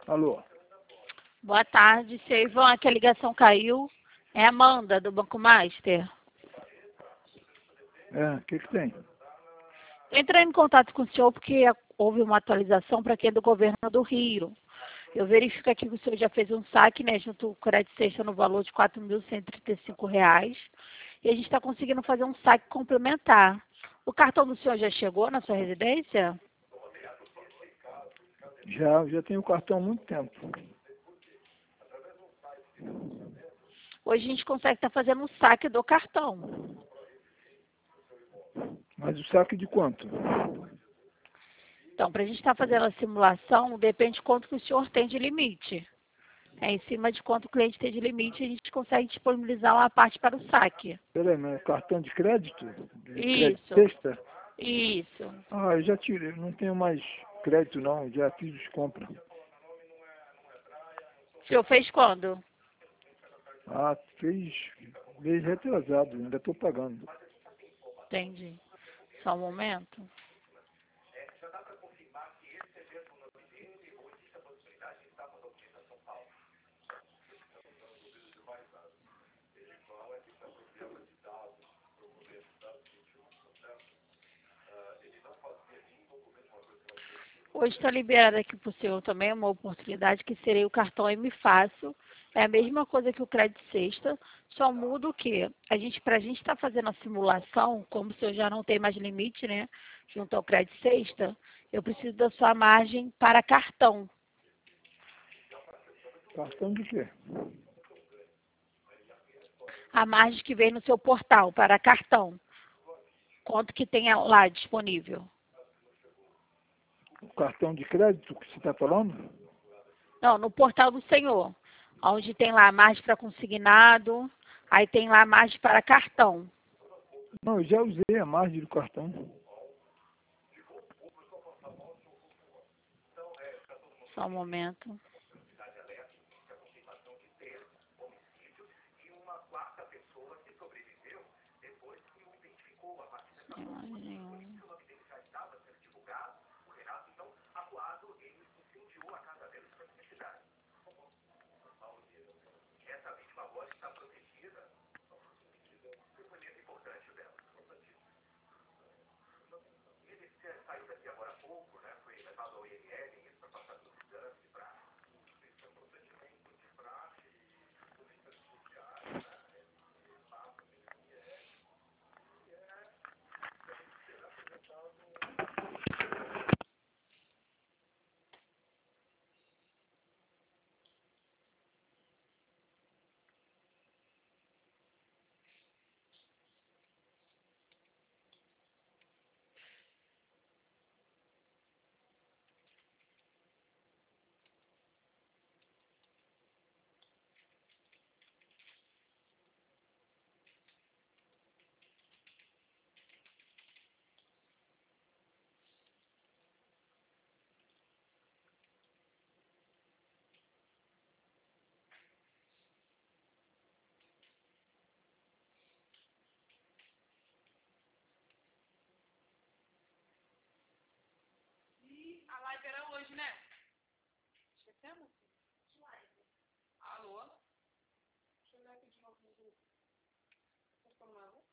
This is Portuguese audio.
Alô? Boa tarde, seu Ivan, que a ligação caiu. É a Amanda, do Banco Master. O que tem? Entrei em contato com o senhor porque houve uma atualização para quem é do governo do Rio. Eu verifico aqui que o senhor já fez um saque, né, junto com o Crédito Sexta no valor de R$ 4.135. E a gente está conseguindo fazer um saque complementar. O cartão do senhor já chegou na sua residência? Já tenho o cartão há muito tempo. Hoje a gente consegue estar fazendo um saque do cartão. Mas o saque de quanto? Então, para a gente estar fazendo a simulação, depende de quanto que o senhor tem de limite. Em cima de quanto o cliente tem de limite, a gente consegue disponibilizar uma parte para o saque. Peraí, mas cartão de crédito? De crédito Isso, sexta? isso. Ah, eu já tirei, não tenho mais crédito não, já fiz as compras. O senhor fez quando? Ah, fez mês retrasado, ainda estou pagando. Entendi. Só um momento. Hoje está liberado aqui para o senhor também uma oportunidade que seria o cartão M Fácil. É a mesma coisa que o Crédito Sexta, só muda o quê? Para a gente estar fazendo a simulação, como o senhor já não tem mais limite, né, junto ao Crédito Sexta, eu preciso da sua margem para cartão. Cartão de quê? A margem que vem no seu portal para cartão. Quanto que tem lá disponível? O cartão de crédito que você está falando? Não, no portal do senhor, onde tem lá a margem para consignado, aí tem lá a margem para cartão. Não, eu já usei a margem do cartão. Só um momento. A live era hoje, né? Esquecemos? Alô? Deixa eu ver aqui de novo no grupo. Você ficou no meu?